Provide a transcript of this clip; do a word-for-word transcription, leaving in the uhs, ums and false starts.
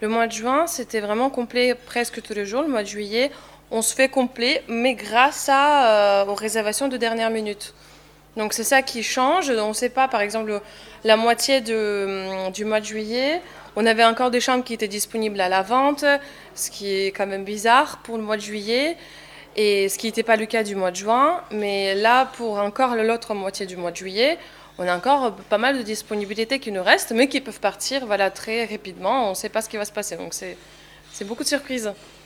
Le mois de juin, c'était vraiment complet presque tous les jours. Le mois de juillet, on se fait complet, mais grâce à, euh, aux réservations de dernière minute. Donc c'est ça qui change. On ne sait pas, par exemple, la moitié de, du mois de juillet, on avait encore des chambres qui étaient disponibles à la vente, ce qui est quand même bizarre pour le mois de juillet, et ce qui n'était pas le cas du mois de juin. Mais là, pour encore l'autre moitié du mois de juillet, on a encore pas mal de disponibilités qui nous restent, mais qui peuvent partir voilà, très rapidement. On ne sait pas ce qui va se passer. Donc c'est, c'est beaucoup de surprises.